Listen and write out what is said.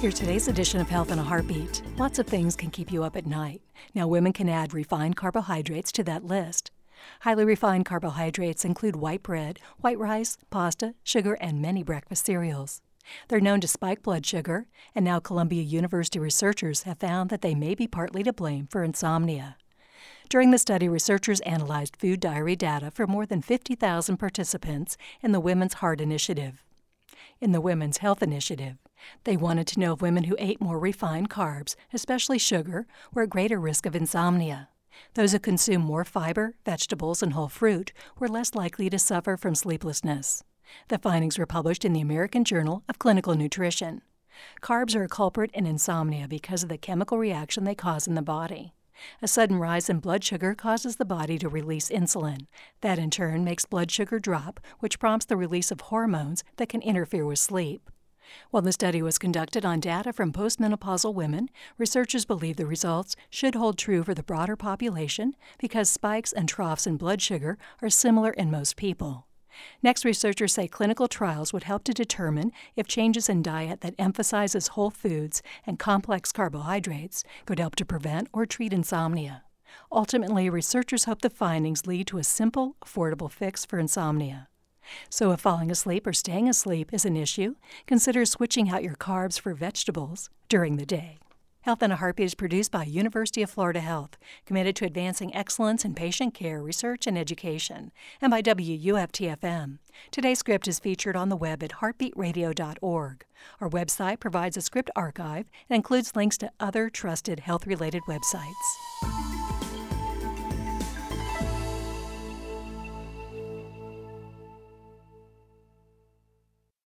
Here's today's edition of Health in a Heartbeat. Lots of things can keep you up at night. Now, women can add refined carbohydrates to that list. Highly refined carbohydrates include white bread, white rice, pasta, sugar, and many breakfast cereals. They're known to spike blood sugar, and now Columbia University researchers have found that they may be partly to blame for insomnia. During the study, researchers analyzed food diary data for more than 50,000 participants in the Women's Heart Initiative. In the Women's Health Initiative, they wanted to know if women who ate more refined carbs, especially sugar, were at greater risk of insomnia. Those who consumed more fiber, vegetables, and whole fruit were less likely to suffer from sleeplessness. The findings were published in the American Journal of Clinical Nutrition. Carbs are a culprit in insomnia because of the chemical reaction they cause in the body. A sudden rise in blood sugar causes the body to release insulin. That in turn makes blood sugar drop, which prompts the release of hormones that can interfere with sleep. While the study was conducted on data from postmenopausal women, researchers believe the results should hold true for the broader population because spikes and troughs in blood sugar are similar in most people. Next, researchers say clinical trials would help to determine if changes in diet that emphasizes whole foods and complex carbohydrates could help to prevent or treat insomnia. Ultimately, researchers hope the findings lead to a simple, affordable fix for insomnia. So if falling asleep or staying asleep is an issue, consider switching out your carbs for vegetables during the day. Health in a Heartbeat is produced by University of Florida Health, committed to advancing excellence in patient care, research, and education, and by WUFT-FM. Today's script is featured on the web at heartbeatradio.org. Our website provides a script archive and includes links to other trusted health-related websites.